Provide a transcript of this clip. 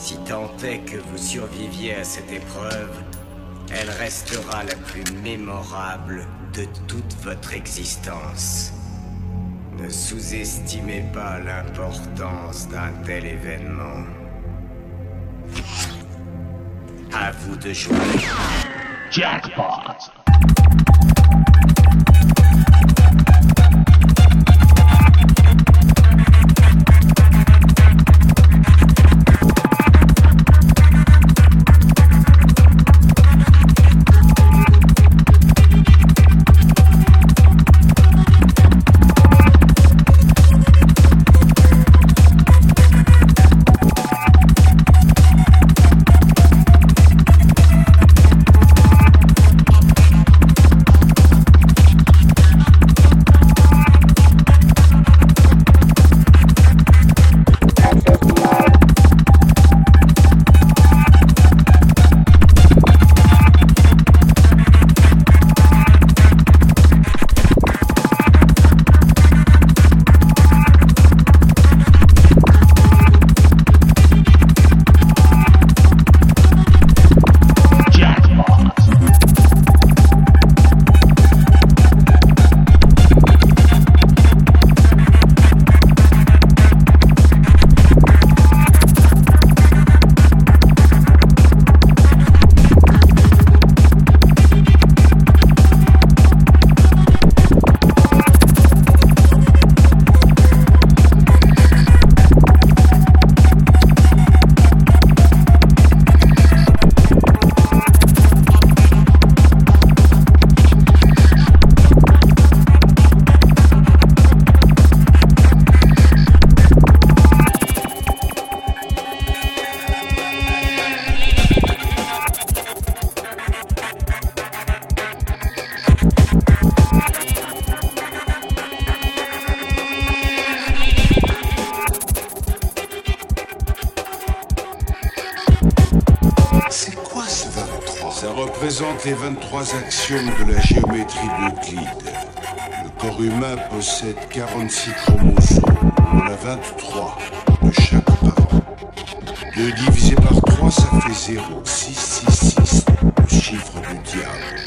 Si tant est que vous surviviez à cette épreuve, elle restera la plus mémorable de toute votre existence. Ne sous-estimez pas l'importance d'un tel événement. À vous de jouer. Jackpot. C'est quoi ce 23? Ça représente les 23 axiomes de la géométrie d'Euclide. Le corps humain possède 46 chromosomes. On en a 23 de chaque part. 2 divisé par 3, ça fait 0. 6, 6, 6, le chiffre du diable.